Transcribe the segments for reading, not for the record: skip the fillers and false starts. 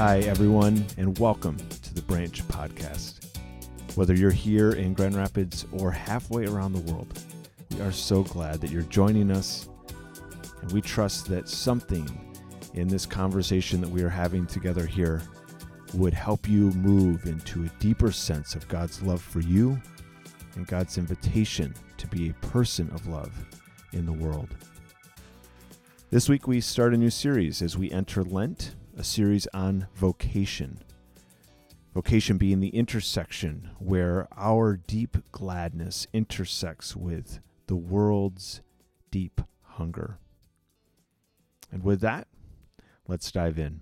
Hi, everyone, and welcome to the Branch Podcast. Whether you're here in Grand Rapids or halfway around the world, we are so glad that you're joining us, and we trust that something in this conversation that we are having together here would help you move into a deeper sense of God's love for you and God's invitation to be a person of love in the world. This week we start a new series as we enter Lent, a series on vocation. Vocation being the intersection where our deep gladness intersects with the world's deep hunger. And with that, let's dive in.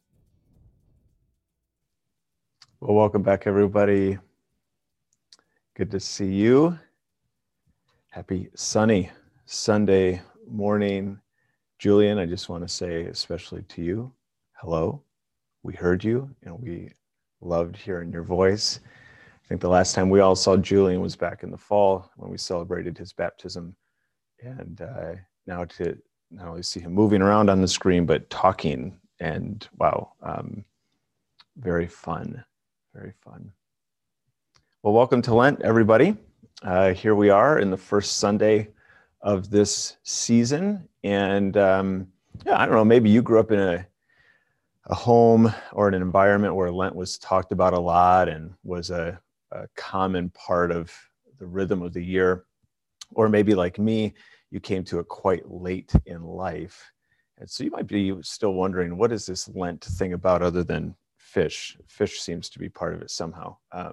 Well, welcome back, everybody. Good to see you. Happy sunny Sunday morning. Julian, I just want to say, especially to you, hello. We heard you and we loved hearing your voice. I think the last time we all saw Julian was back in the fall when we celebrated his baptism. And now to not only see him moving around on the screen, but talking, and wow, very fun, very fun. Well, welcome to Lent, everybody. Here we are in the first Sunday of this season. And I don't know, maybe you grew up in a home or in an environment where Lent was talked about a lot and was a common part of the rhythm of the year. Or maybe like me, you came to it quite late in life. And so you might be still wondering, what is this Lent thing about other than fish? Fish seems to be part of it somehow.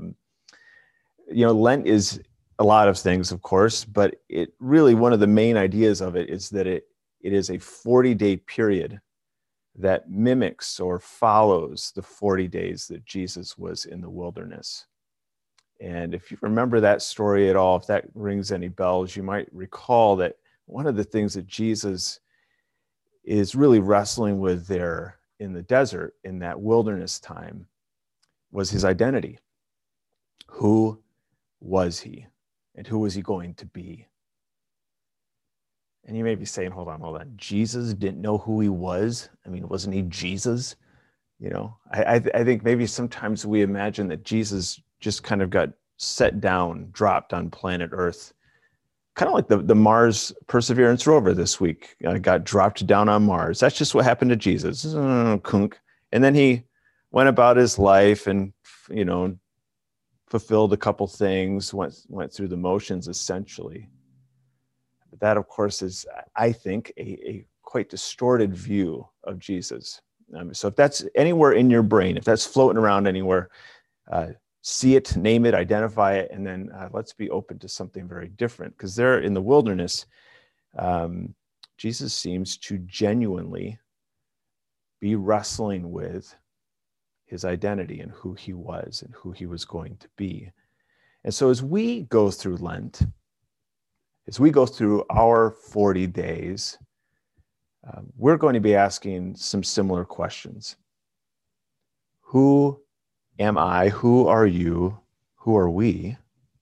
Lent is a lot of things, of course, but it really, one of the main ideas of it is that it is a 40-day period that mimics or follows the 40 days that Jesus was in the wilderness. And if you remember that story at all, if that rings any bells, you might recall that one of the things that Jesus is really wrestling with there in the desert, in that wilderness time, was his identity. Who was he? And who was he going to be? And you may be saying, hold on. Jesus didn't know who he was? I mean, wasn't he Jesus? I think maybe sometimes we imagine that Jesus just kind of got set down, dropped on planet Earth. Kind of like the Mars Perseverance rover this week got dropped down on Mars. That's just what happened to Jesus. Kunk. And then he went about his life and, fulfilled a couple things, went through the motions essentially. But that, of course, is, I think, a quite distorted view of Jesus. So if that's anywhere in your brain, if that's floating around anywhere, see it, name it, identify it, and then let's be open to something very different. Because there in the wilderness, Jesus seems to genuinely be wrestling with his identity and who he was and who he was going to be. And so as we go through Lent, as we go through our 40 days, we're going to be asking some similar questions. Who am I? Who are you? Who are we?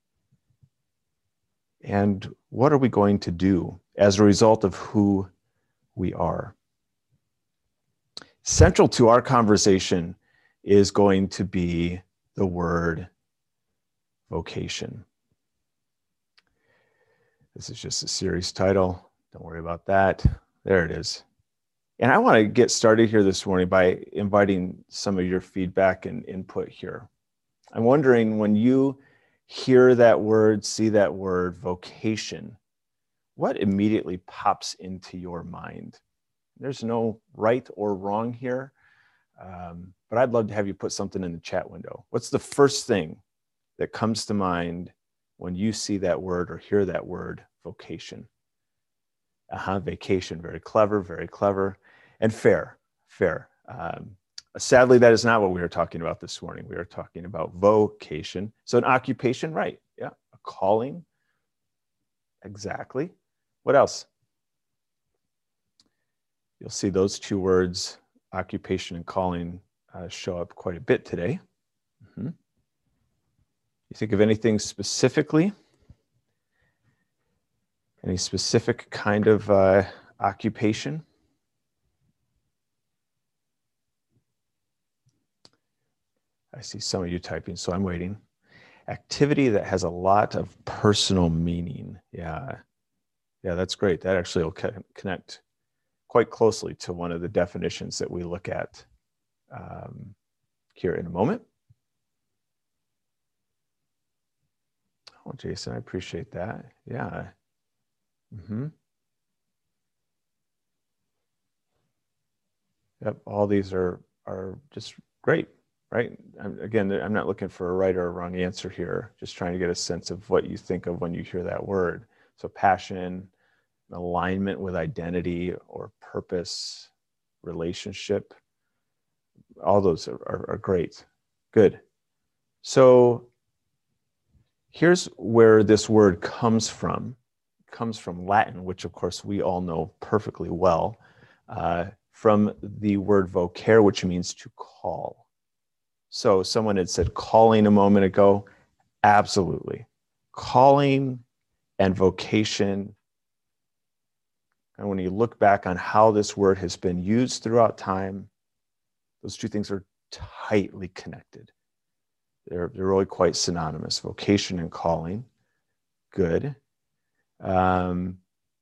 And what are we going to do as a result of who we are? Central to our conversation is going to be the word vocation. This is just a series title. Don't worry about that. There it is. And I want to get started here this morning by inviting some of your feedback and input here. I'm wondering, when you hear that word, see that word, vocation, what immediately pops into your mind? There's no right or wrong here, but I'd love to have you put something in the chat window. What's the first thing that comes to mind when you see that word or hear that word, vocation? Vacation, very clever, and fair. Sadly, that is not what we are talking about this morning. We are talking about vocation. So an occupation, right? Yeah, a calling. Exactly. What else? You'll see those two words, occupation and calling, show up quite a bit today. You think of anything specifically? Any specific kind of occupation? I see some of you typing, so I'm waiting. Activity that has a lot of personal meaning. Yeah, that's great. That actually will connect quite closely to one of the definitions that we look at here in a moment. Oh, Jason, I appreciate that. Yeah. Yep, all these are just great, right? Again, I'm not looking for a right or a wrong answer here, just trying to get a sense of what you think of when you hear that word. So passion, alignment with identity or purpose, relationship, all those are great. Good. So here's where this word comes from. It comes from Latin, which of course we all know perfectly well, from the word vocare, which means to call. So someone had said calling a moment ago. Absolutely. Calling and vocation. And when you look back on how this word has been used throughout time, those two things are tightly connected. They're really quite synonymous, vocation and calling. Good. The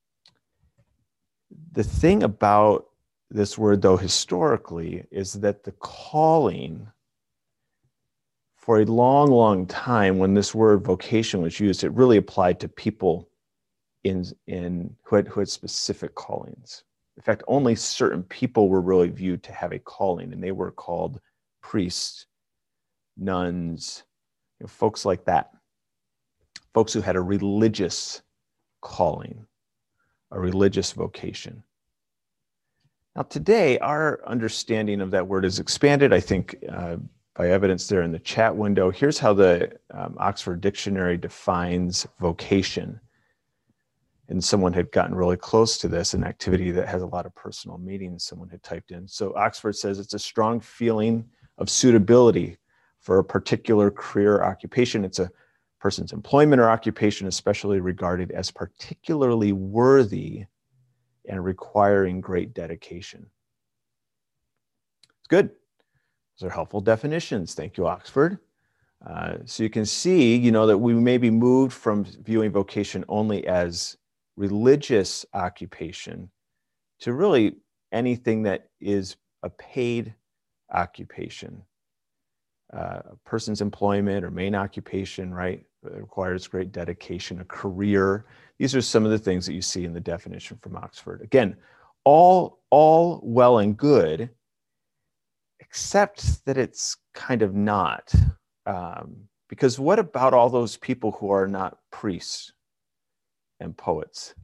thing about this word, though, historically, is that the calling, for a long, long time, when this word vocation was used, it really applied to people who had specific callings. In fact, only certain people were really viewed to have a calling, and they were called priests, nuns, folks like that. Folks who had a religious calling, a religious vocation. Now, today, our understanding of that word is expanded, I think, by evidence there in the chat window. Here's how the Oxford Dictionary defines vocation. And someone had gotten really close to this, an activity that has a lot of personal meaning, someone had typed in. So Oxford says it's a strong feeling of suitability for a particular career or occupation. It's a person's employment or occupation, especially regarded as particularly worthy and requiring great dedication. It's good. Those are helpful definitions. Thank you, Oxford. So you can see, that we may be moved from viewing vocation only as religious occupation to really anything that is a paid occupation. A person's employment or main occupation, right? It requires great dedication, a career. These are some of the things that you see in the definition from Oxford. Again, all well and good, except that it's kind of not. Because what about all those people who are not priests and poets?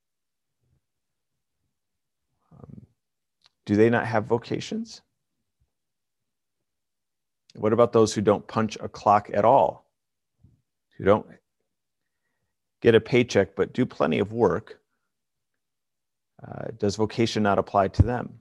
Do they not have vocations? What about those who don't punch a clock at all? Who don't get a paycheck but do plenty of work? Does vocation not apply to them?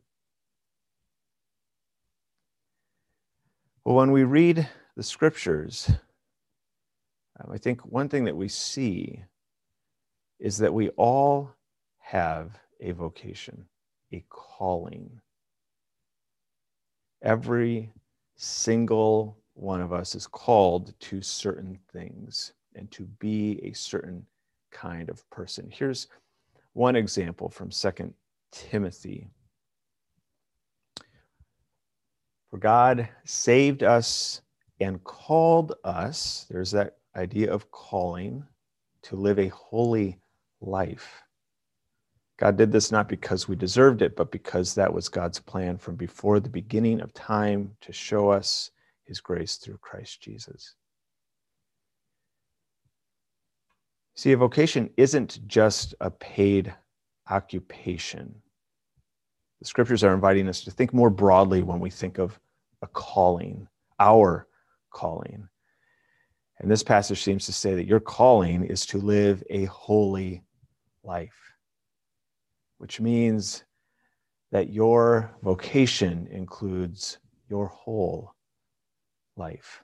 Well, when we read the scriptures, I think one thing that we see is that we all have a vocation, a calling. Every single one of us is called to certain things and to be a certain kind of person. Here's one example from 2 Timothy. For God saved us and called us, there's that idea of calling, to live a holy life. God did this not because we deserved it, but because that was God's plan from before the beginning of time to show us his grace through Christ Jesus. See, a vocation isn't just a paid occupation. The scriptures are inviting us to think more broadly when we think of a calling, our calling. And this passage seems to say that your calling is to live a holy life, which means that your vocation includes your whole life.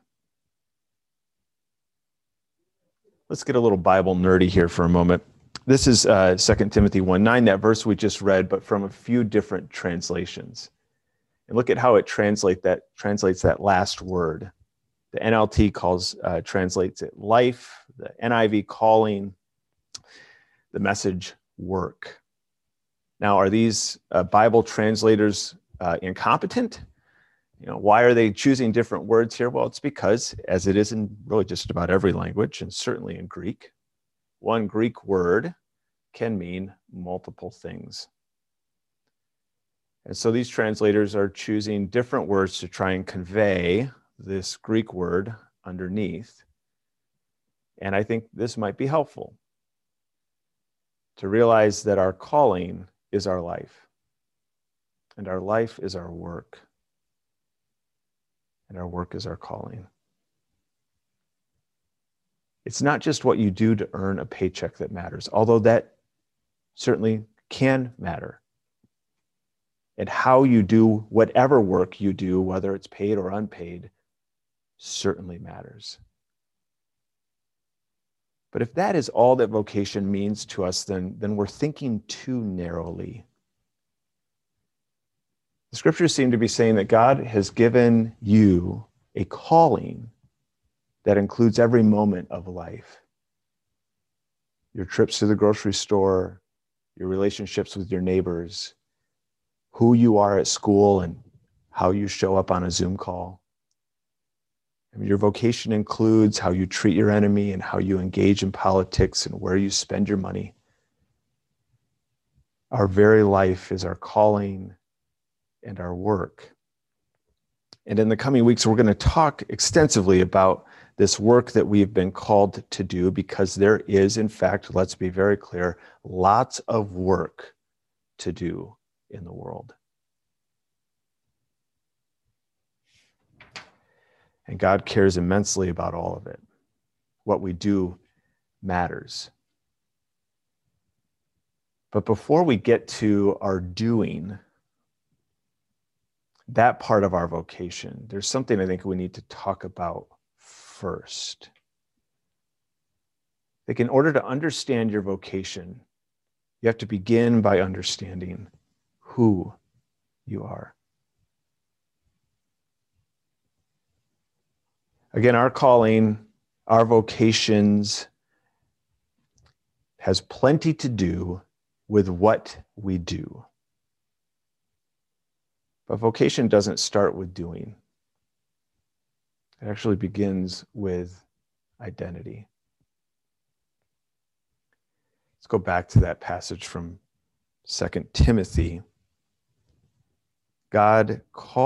Let's get a little Bible nerdy here for a moment. This is 2 Timothy 1:9, that verse we just read, but from a few different translations. And look at how it translates that last word. The NLT translates it life, the NIV calling, the Message work. Now, are these Bible translators incompetent? Why are they choosing different words here? Well, it's because, as it is in really just about every language, and certainly in Greek, one Greek word can mean multiple things. And so these translators are choosing different words to try and convey this Greek word underneath. And I think this might be helpful to realize that our calling is our life, and our life is our work, and our work is our calling. It's not just what you do to earn a paycheck that matters, although that certainly can matter. And how you do whatever work you do, whether it's paid or unpaid, certainly matters. But if that is all that vocation means to us, then we're thinking too narrowly. The scriptures seem to be saying that God has given you a calling that includes every moment of life. Your trips to the grocery store, your relationships with your neighbors, who you are at school and how you show up on a Zoom call. Your vocation includes how you treat your enemy and how you engage in politics and where you spend your money. Our very life is our calling and our work. And in the coming weeks, we're going to talk extensively about this work that we've been called to do, because there is, in fact, let's be very clear, lots of work to do in the world. And God cares immensely about all of it. What we do matters. But before we get to our doing, that part of our vocation, there's something I think we need to talk about first. Like, in order to understand your vocation, you have to begin by understanding who you are. Again, our calling, our vocations has plenty to do with what we do. But vocation doesn't start with doing. It actually begins with identity. Let's go back to that passage from 2 Timothy. God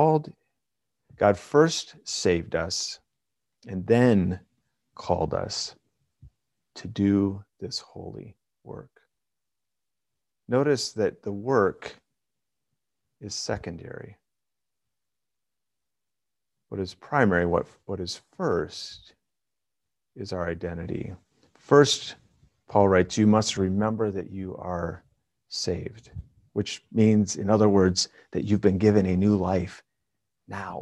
first saved us and then called us to do this holy work. Notice that the work is secondary. What is primary, what is first, is our identity. First, Paul writes, you must remember that you are saved, which means, in other words, that you've been given a new life now.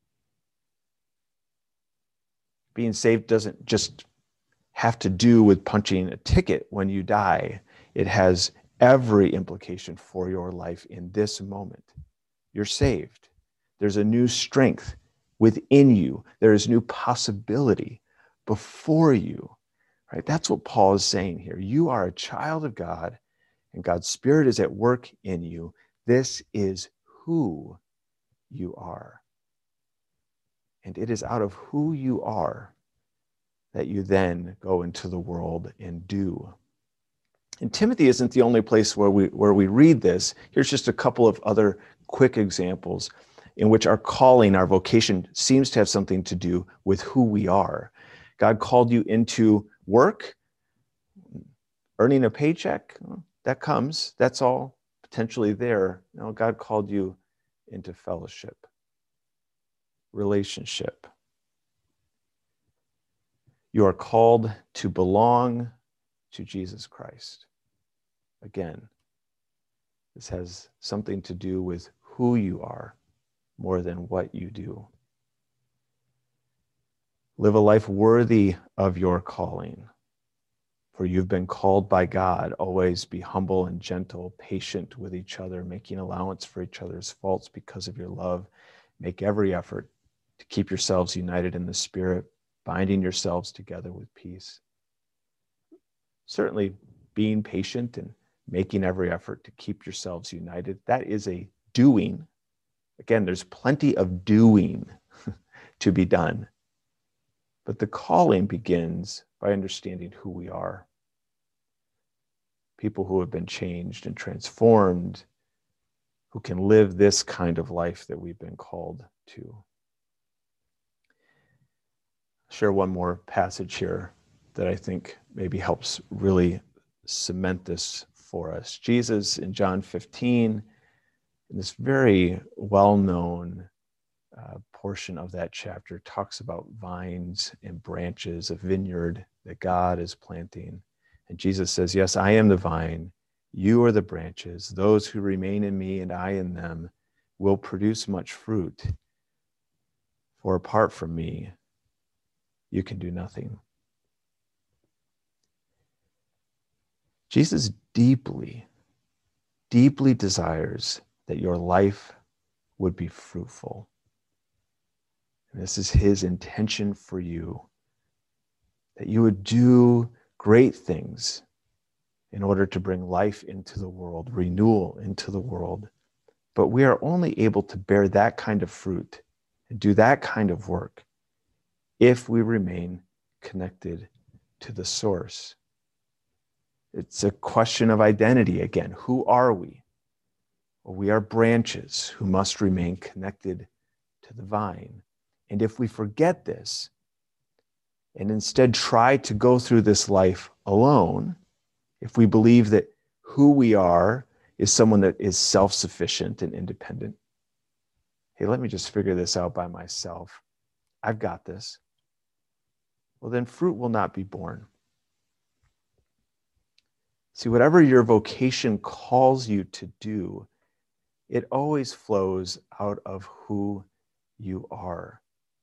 Being saved doesn't just have to do with punching a ticket when you die. It has every implication for your life in this moment. You're saved. There's a new strength within you. There is new possibility before you. Right? That's what Paul is saying here. You are a child of God, and God's Spirit is at work in you. This is who you are. And it is out of who you are that you then go into the world and do. And Timothy isn't the only place where we read this. Here's just a couple of other quick examples in which our calling, our vocation, seems to have something to do with who we are. God called you into work, earning a paycheck, that comes, that's all potentially there. No, God called you into fellowship, relationship. You are called to belong to Jesus Christ. Again, this has something to do with who you are more than what you do. Live a life worthy of your calling, for you've been called by God. Always be humble and gentle, patient with each other, making allowance for each other's faults because of your love. Make every effort to keep yourselves united in the Spirit, binding yourselves together with peace. Certainly being patient and making every effort to keep yourselves united, that is a doing. Again, there's plenty of doing to be done. But the calling begins by understanding who we are. People who have been changed and transformed, who can live this kind of life that we've been called to. I'll share one more passage here that I think maybe helps really cement this for us. Jesus in John 15, in this very well-known portion of that chapter, talks about vines and branches, a vineyard that God is planting. And Jesus says, yes, I am the vine, you are the branches. Those who remain in me and I in them will produce much fruit. For apart from me, you can do nothing. Jesus deeply, deeply desires that your life would be fruitful. And this is his intention for you, that you would do great things in order to bring life into the world, renewal into the world. But we are only able to bear that kind of fruit and do that kind of work if we remain connected to the source. It's a question of identity again. Who are we? Well, we are branches who must remain connected to the vine. And if we forget this and instead try to go through this life alone, if we believe that who we are is someone that is self-sufficient and independent, hey, let me just figure this out by myself, I've got this, well, then fruit will not be born. See, whatever your vocation calls you to do, it always flows out of who you are.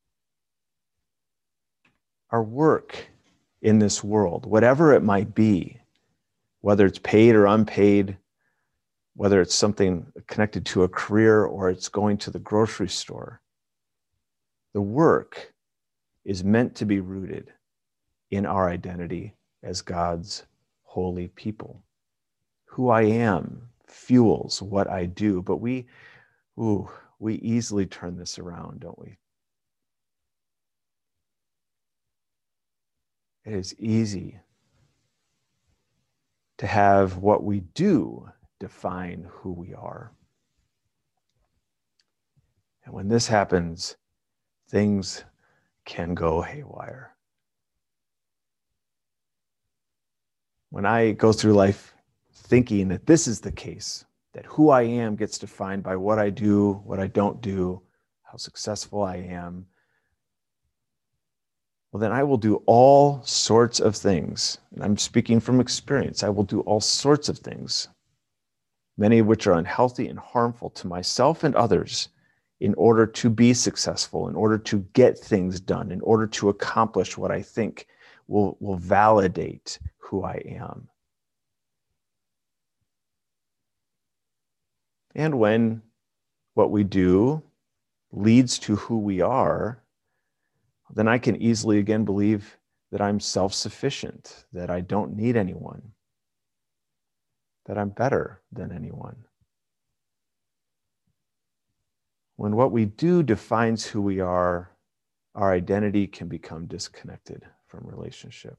Our work in this world, whatever it might be, whether it's paid or unpaid, whether it's something connected to a career or it's going to the grocery store, the work is meant to be rooted in our identity as God's holy people. Who I am fuels what I do, but we easily turn this around, don't we? It is easy to have what we do define who we are. And when this happens, things can go haywire. When I go through life thinking that this is the case, that who I am gets defined by what I do, what I don't do, how successful I am, well, then I will do all sorts of things. And I'm speaking from experience. I will do all sorts of things, many of which are unhealthy and harmful to myself and others, in order to be successful, in order to get things done, in order to accomplish what I think will validate who I am. And when what we do leads to who we are, then I can easily again believe that I'm self-sufficient, that I don't need anyone, that I'm better than anyone. When what we do defines who we are, our identity can become disconnected from relationship.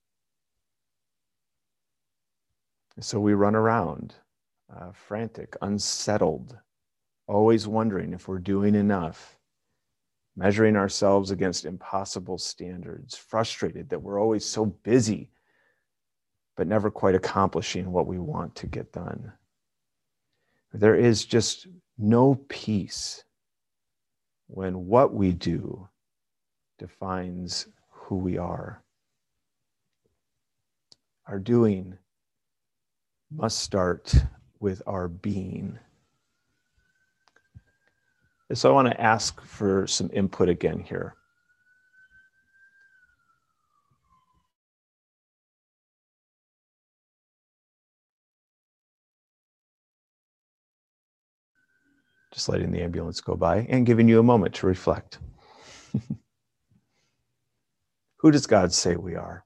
And so we run around frantic, unsettled, always wondering if we're doing enough, measuring ourselves against impossible standards, frustrated that we're always so busy, but never quite accomplishing what we want to get done. There is just no peace when what we do defines who we are. Our doing must start with our being. So I want to ask for some input again here. Just letting the ambulance go by and giving you a moment to reflect. Who does God say we are?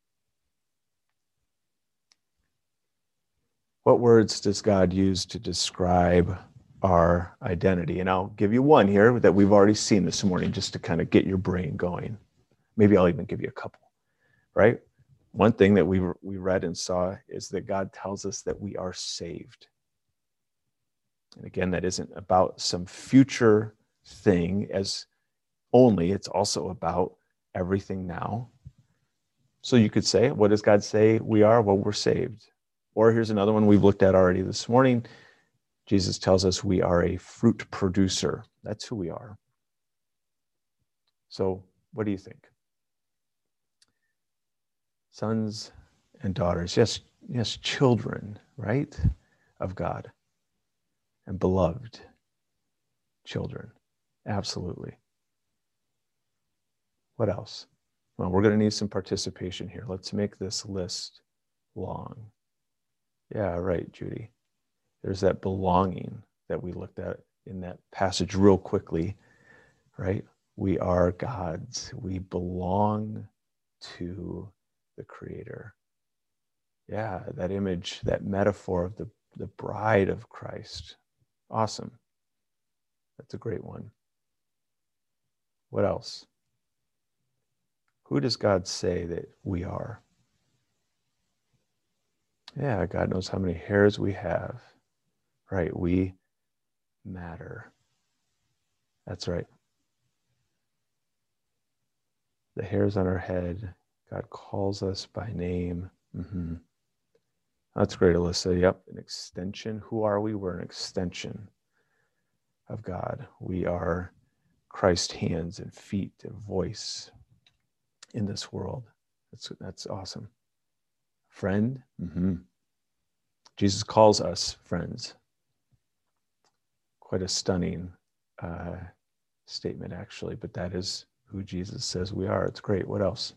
What words does God use to describe our identity? And I'll give you one here that we've already seen this morning just to kind of get your brain going. Maybe I'll even give you a couple, right? One thing that we read and saw is that God tells us that we are saved. And again, that isn't about some future thing as only, it's also about everything now. So you could say, what does God say we are? Well, we're saved. Or here's another one we've looked at already this morning. Jesus tells us we are a fruit producer. That's who we are. So what do you think? Sons and daughters, yes, children, right, of God, and beloved children, absolutely. What else? Well, we're going to need some participation here. Let's make this list long. Yeah, right, Judy. There's that belonging that we looked at in that passage real quickly, right? We are God's. We belong to the Creator. Yeah, that image, that metaphor of the bride of Christ. Awesome. That's a great one. What else? Who does God say that we are? Yeah, God knows how many hairs we have. Right, we matter. That's right. The hairs on our head, God calls us by name. Mm-hmm. That's great, Alyssa. Yep, an extension. Who are we? We're an extension of God. We are Christ's hands and feet and voice in this world. That's awesome. Friend. Mm-hmm. Jesus calls us friends. Quite a stunning statement, actually, but that is who Jesus says we are. It's great. What else?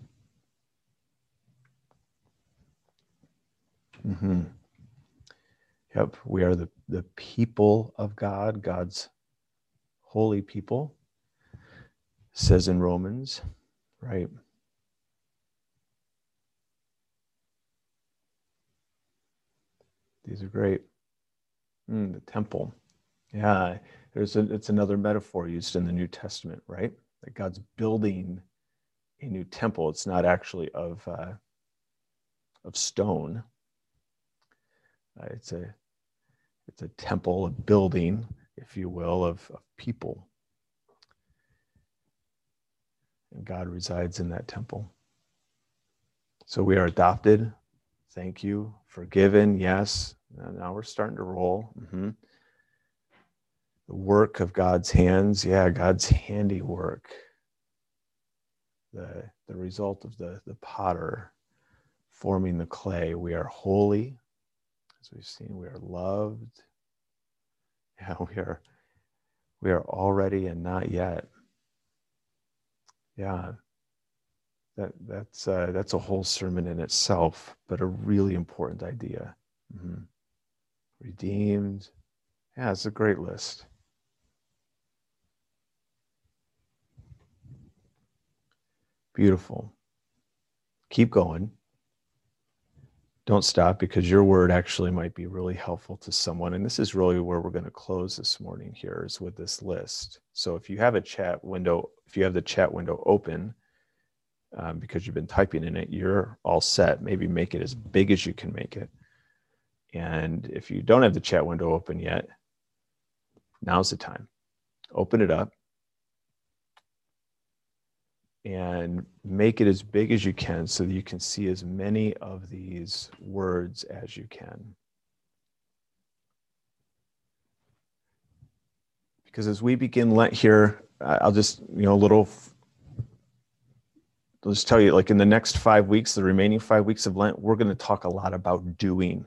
Mm-hmm. Yep, we are the people of God, God's holy people, says in Romans, right? These are great. The temple. Yeah, it's another metaphor used in the New Testament, right? That God's building a new temple. It's not actually of stone. It's a temple, a building, if you will, of people. And God resides in that temple. So we are adopted. Thank you. Forgiven. Yes. Now we're starting to roll. Mm-hmm. The work of God's hands. Yeah, God's handiwork. The result of the potter forming the clay. We are holy. As we've seen, we are loved. Yeah, we are already and not yet. Yeah. That's a whole sermon in itself, but a really important idea. Mm-hmm. Redeemed. Yeah, it's a great list. Beautiful. Keep going. Don't stop, because your word actually might be really helpful to someone. And this is really where we're going to close this morning here, is with this list. So if you have the chat window open, because you've been typing in it, you're all set. Maybe make it as big as you can make it. And if you don't have the chat window open yet, now's the time. Open it up and make it as big as you can so that you can see as many of these words as you can. Because as we begin Lent here, I'll just, I'll just tell you, like in the next 5 weeks, the remaining 5 weeks of Lent, we're going to talk a lot about doing,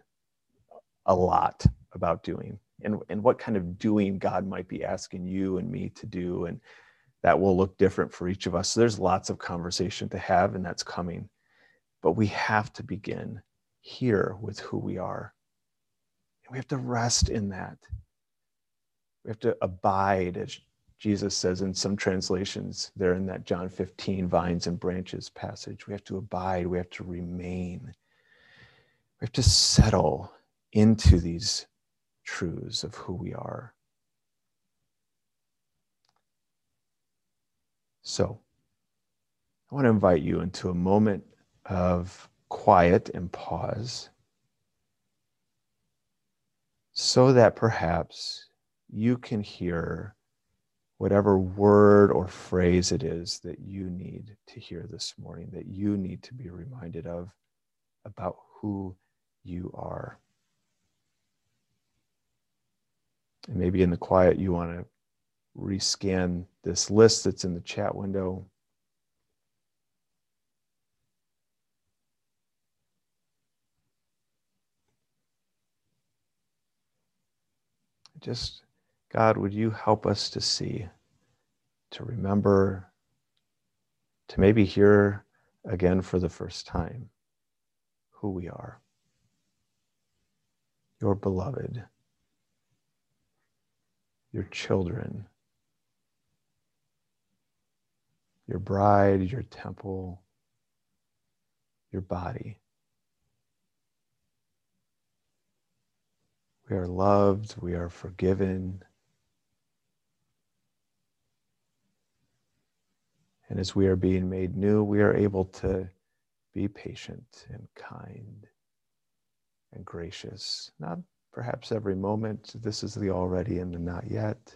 and what kind of doing God might be asking you and me to do. And that will look different for each of us. So there's lots of conversation to have, and that's coming. But we have to begin here with who we are. And we have to rest in that. We have to abide, as Jesus says in some translations there in that John 15 vines and branches passage, we have to abide, we have to remain. We have to settle into these truths of who we are. So, I want to invite you into a moment of quiet and pause so that perhaps you can hear whatever word or phrase it is that you need to hear this morning, that you need to be reminded of about who you are. And maybe in the quiet, you want to rescan this list that's in the chat window. Just, God, would you help us to see, to remember, to maybe hear again for the first time who we are. Your beloved, your children, your bride, your temple, your body. We are loved, we are forgiven. And as we are being made new, we are able to be patient and kind and gracious. Not perhaps every moment. This is the already and the not yet.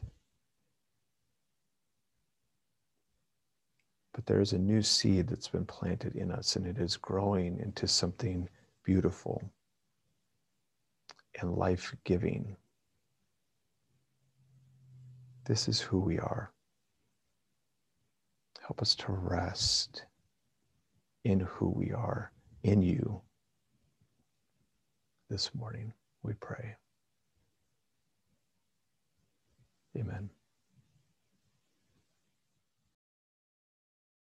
But there is a new seed that's been planted in us, and it is growing into something beautiful and life-giving. This is who we are. Help us to rest in who we are, in you. This morning, we pray. Amen.